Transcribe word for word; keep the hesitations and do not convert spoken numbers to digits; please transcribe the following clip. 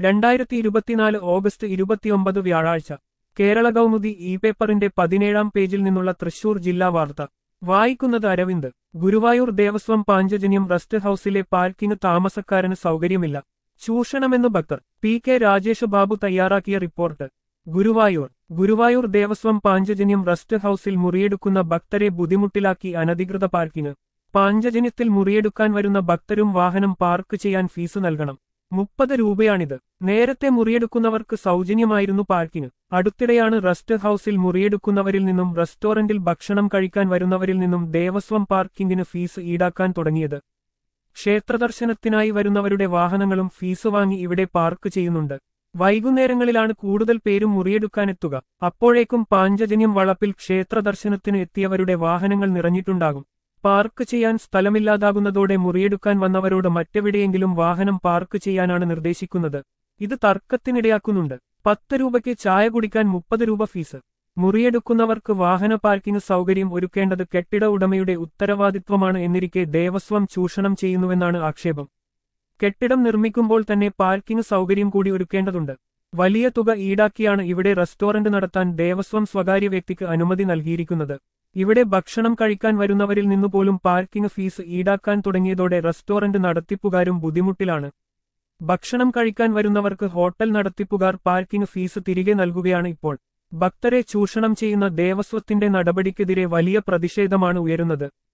രണ്ടായിരത്തി ഇരുപത്തിനാല് ഓഗസ്റ്റ് ഇരുപത്തിയൊമ്പത് വ്യാഴാഴ്ച കേരള കൗമുദി ഇ പേപ്പറിന്റെ പതിനേഴാം പേജിൽ നിന്നുള്ള തൃശൂർ ജില്ലാ വാർത്ത വായിക്കുന്നത് അരവിന്ദ്. ഗുരുവായൂർ ദേവസ്വം പാഞ്ചജന്യം റെസ്റ്റ് ഹൌസിലെ പാർക്കിംഗ് താമസക്കാരന് സൗകര്യമില്ല, ചൂഷണമെന്ന് ഭക്തർ. പി കെ രാജേഷ് ബാബു തയ്യാറാക്കിയ റിപ്പോർട്ട്. ഗുരുവായൂർ ഗുരുവായൂർ ദേവസ്വം പാഞ്ചജന്യം റെസ്റ്റ് ഹൌസിൽ മുറിയെടുക്കുന്ന ഭക്തരെ ബുദ്ധിമുട്ടിലാക്കി അനധികൃത പാർക്കിംഗ്. പാഞ്ചജന്യത്തിൽ മുറിയെടുക്കാൻ വരുന്ന ഭക്തരും വാഹനം പാർക്ക് ചെയ്യാൻ ഫീസ് നൽകണം. മുപ്പത് രൂപയാണിത്. നേരത്തെ മുറിയെടുക്കുന്നവർക്ക് സൗജന്യമായിരുന്നു പാർക്കിംഗ്. അടുത്തിടെയാണ് റെസ്റ്റ് ഹൌസിൽ മുറിയെടുക്കുന്നവരിൽ നിന്നും റെസ്റ്റോറന്റിൽ ഭക്ഷണം കഴിക്കാൻ വരുന്നവരിൽ നിന്നും ദേവസ്വം പാർക്കിംഗിന് ഫീസ് ഈടാക്കാൻ തുടങ്ങിയത്. ക്ഷേത്രദർശനത്തിനായി വരുന്നവരുടെ വാഹനങ്ങളും ഫീസ് വാങ്ങി ഇവിടെ പാർക്ക് ചെയ്യുന്നുണ്ട്. വൈകുന്നേരങ്ങളിലാണ് കൂടുതൽ പേരും മുറിയെടുക്കാനെത്തുക. അപ്പോഴേക്കും പാഞ്ചജന്യം വളപ്പിൽ ക്ഷേത്രദർശനത്തിന് എത്തിയവരുടെ വാഹനങ്ങൾ നിറഞ്ഞിട്ടുണ്ടാകും. പാർക്ക് ചെയ്യാൻ സ്ഥലമില്ലാതാകുന്നതോടെ മുറിയെടുക്കാൻ വന്നവരോട് മറ്റെവിടെയെങ്കിലും വാഹനം പാർക്ക് ചെയ്യാനാണ് നിർദ്ദേശിക്കുന്നത്. ഇത് തർക്കത്തിനിടയാക്കുന്നുണ്ട്. പത്ത് രൂപയ്ക്ക് ചായ കുടിക്കാൻ മുപ്പത് രൂപ ഫീസ്. മുറിയെടുക്കുന്നവർക്ക് വാഹന പാർക്കിംഗ് സൗകര്യം ഒരുക്കേണ്ടത് കെട്ടിട ഉടമയുടെ ഉത്തരവാദിത്വമാണ് എന്നിരിക്കെ ദേവസ്വം ചൂഷണം ചെയ്യുന്നുവെന്നാണ് ആക്ഷേപം. കെട്ടിടം നിർമ്മിക്കുമ്പോൾ തന്നെ പാർക്കിംഗ് സൗകര്യം കൂടി ഒരുക്കേണ്ടതുണ്ട്. വലിയ തുക ഈടാക്കിയാണ് ഇവിടെ റെസ്റ്റോറന്റ് നടത്താൻ ദേവസ്വം സ്വകാര്യ വ്യക്തിക്ക് അനുമതി നൽകിയിരിക്കുന്നത്. ഇവിടെ ഭക്ഷണം കഴിക്കാൻ വരുന്നവരിൽ നിന്നുപോലും പാർക്കിംഗ് ഫീസ് ഈടാക്കാൻ തുടങ്ങിയതോടെ റെസ്റ്റോറന്റ് നടത്തിപ്പുകാരും ബുദ്ധിമുട്ടിലാണ്. ഭക്ഷണം കഴിക്കാൻ വരുന്നവർക്ക് ഹോട്ടൽ നടത്തിപ്പുകാർ പാർക്കിംഗ് ഫീസ് തിരികെ നൽകുകയാണ് ഇപ്പോൾ. ഭക്തരെ ചൂഷണം ചെയ്യുന്ന ദേവസ്വത്തിന്റെ നടപടിക്കെതിരെ വലിയ പ്രതിഷേധമാണ് ഉയരുന്നത്.